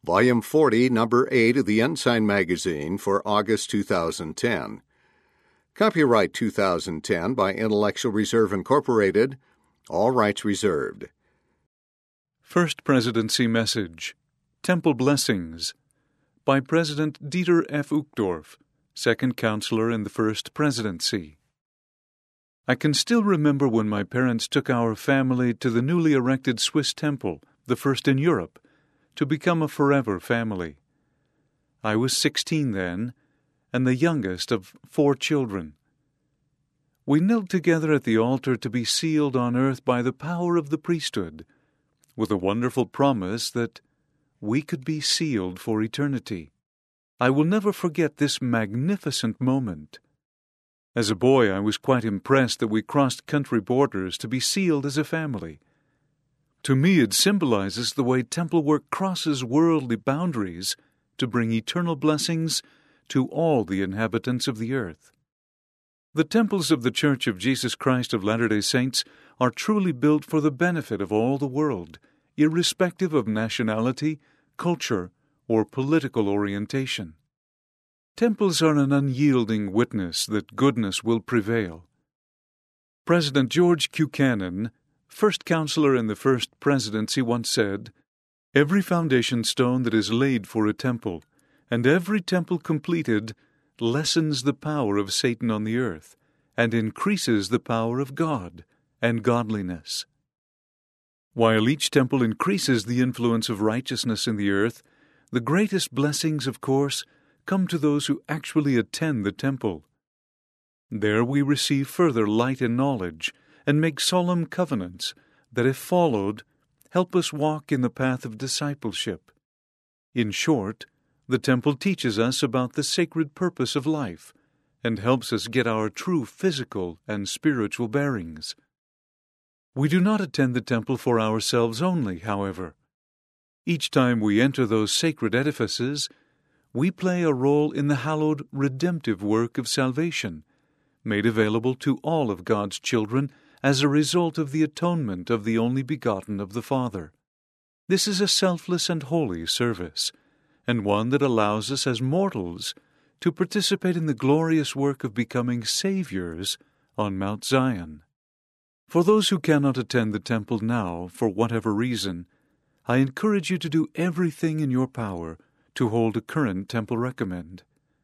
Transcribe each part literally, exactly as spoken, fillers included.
Volume forty, Number eight of the Ensign Magazine for August two thousand ten. Copyright two thousand ten by Intellectual Reserve Incorporated. All rights reserved. First Presidency Message, Temple Blessings, by President Dieter F. Uchtdorf, Second Counselor in the First Presidency. I can still remember when my parents took our family to the newly erected Swiss temple, the first in Europe, to become a forever family. I was sixteen then, and the youngest of four children. We knelt together at the altar to be sealed on earth by the power of the priesthood, with a wonderful promise that we could be sealed for eternity. I will never forget this magnificent moment. As a boy, I was quite impressed that we crossed country borders to be sealed as a family. To me, it symbolizes the way temple work crosses worldly boundaries to bring eternal blessings to all the inhabitants of the earth. The temples of the Church of Jesus Christ of Latter-day Saints are truly built for the benefit of all the world, irrespective of nationality, culture, or political orientation. Temples are an unyielding witness that goodness will prevail. President George Buchanan, First Counselor in the First Presidency, once said, "Every foundation stone that is laid for a temple, and every temple completed, lessens the power of Satan on the earth, and increases the power of God and godliness." While each temple increases the influence of righteousness in the earth, the greatest blessings, of course, come to those who actually attend the temple. There we receive further light and knowledge, and make solemn covenants that, if followed, help us walk in the path of discipleship. In short, the temple teaches us about the sacred purpose of life and helps us get our true physical and spiritual bearings. We do not attend the temple for ourselves only, however. Each time we enter those sacred edifices, we play a role in the hallowed redemptive work of salvation, made available to all of God's children as a result of the atonement of the only begotten of the Father. This is a selfless and holy service, and one that allows us as mortals to participate in the glorious work of becoming Saviors on Mount Zion. For those who cannot attend the temple now, for whatever reason, I encourage you to do everything in your power to hold a current temple recommend.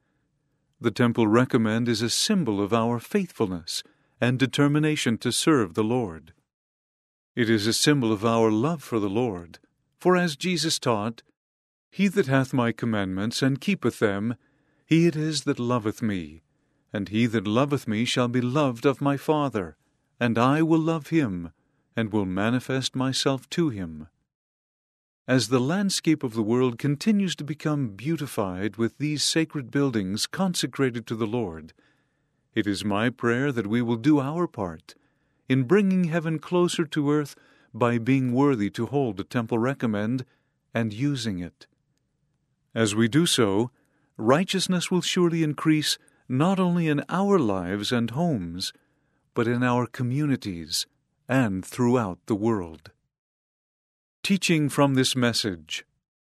The temple recommend is a symbol of our faithfulness and determination to serve the Lord. It is a symbol of our love for the Lord, for as Jesus taught, "He that hath my commandments and keepeth them, he it is that loveth me, and he that loveth me shall be loved of my Father, and I will love him, and will manifest myself to him." As the landscape of the world continues to become beautified with these sacred buildings consecrated to the Lord, it is my prayer that we will do our part in bringing heaven closer to earth by being worthy to hold a temple recommend and using it. As we do so, righteousness will surely increase not only in our lives and homes, but in our communities and throughout the world. Teaching from this message.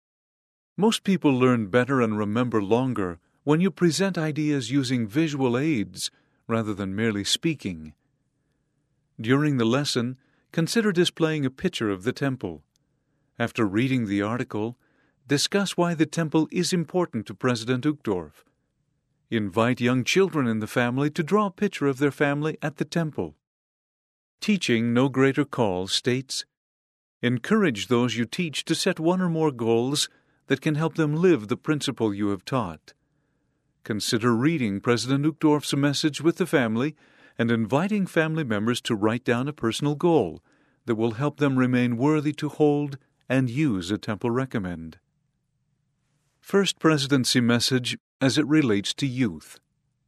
Most people learn better and remember longer when you present ideas using visual aids rather than merely speaking. During the lesson, consider displaying a picture of the temple. After reading the article, discuss why the temple is important to President Uchtdorf. Invite young children in the family to draw a picture of their family at the temple. Teaching No Greater Call states, encourage those you teach to set one or more goals that can help them live the principle you have taught. Consider reading President Uchtdorf's message with the family and inviting family members to write down a personal goal that will help them remain worthy to hold and use a temple recommend. First Presidency Message as it relates to youth.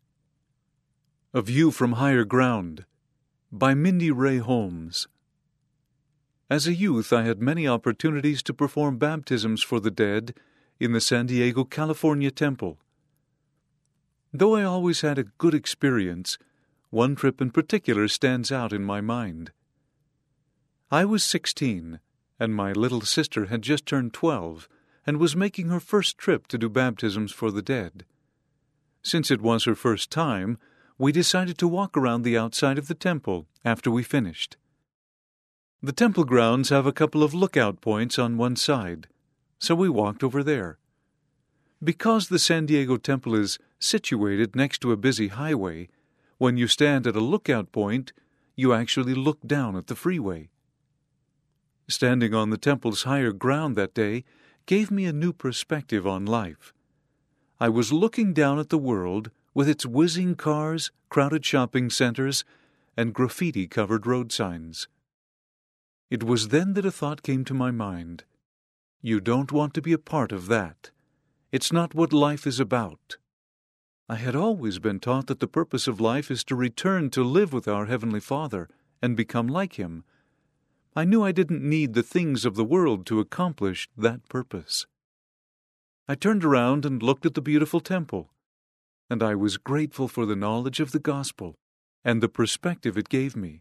A View from Higher Ground by Mindy Ray Holmes. As a youth, I had many opportunities to perform baptisms for the dead in the San Diego, California temple. Though I always had a good experience, one trip in particular stands out in my mind. I was sixteen, and my little sister had just turned twelve, and was making her first trip to do baptisms for the dead. Since it was her first time, we decided to walk around the outside of the temple after we finished. The temple grounds have a couple of lookout points on one side, so we walked over there. Because the San Diego temple is situated next to a busy highway, when you stand at a lookout point, you actually look down at the freeway. Standing on the temple's higher ground that day gave me a new perspective on life. I was looking down at the world with its whizzing cars, crowded shopping centers, and graffiti-covered road signs. It was then that a thought came to my mind. You don't want to be a part of that. It's not what life is about. I had always been taught that the purpose of life is to return to live with our Heavenly Father and become like Him. I knew I didn't need the things of the world to accomplish that purpose. I turned around and looked at the beautiful temple, and I was grateful for the knowledge of the gospel and the perspective it gave me.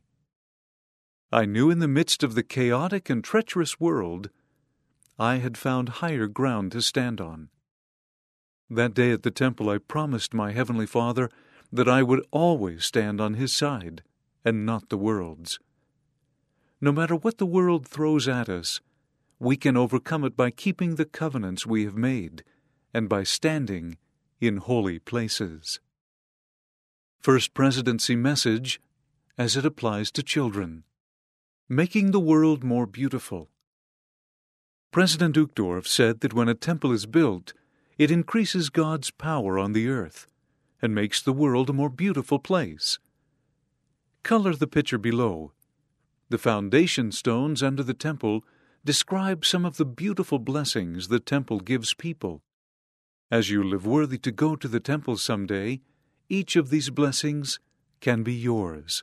I knew in the midst of the chaotic and treacherous world, I had found higher ground to stand on. That day at the temple I promised my Heavenly Father that I would always stand on His side and not the world's. No matter what the world throws at us, we can overcome it by keeping the covenants we have made and by standing in holy places. First Presidency Message as it applies to children. Making the world more beautiful. President Uchtdorf said that when a temple is built, it increases God's power on the earth and makes the world a more beautiful place. Color the picture below. The foundation stones under the temple describe some of the beautiful blessings the temple gives people. As you live worthy to go to the temple someday, each of these blessings can be yours.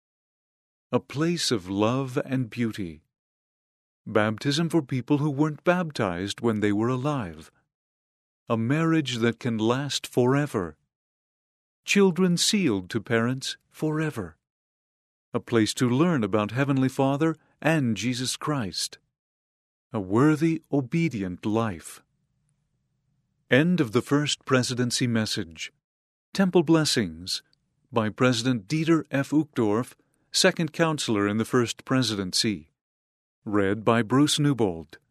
A place of love and beauty. Baptism for people who weren't baptized when they were alive. A marriage that can last forever. Children sealed to parents forever. A place to learn about Heavenly Father and Jesus Christ. A worthy, obedient life. End of the First Presidency Message. Temple Blessings by President Dieter F. Uchtdorf, Second Counselor in the First Presidency. Read by Bruce Newbold.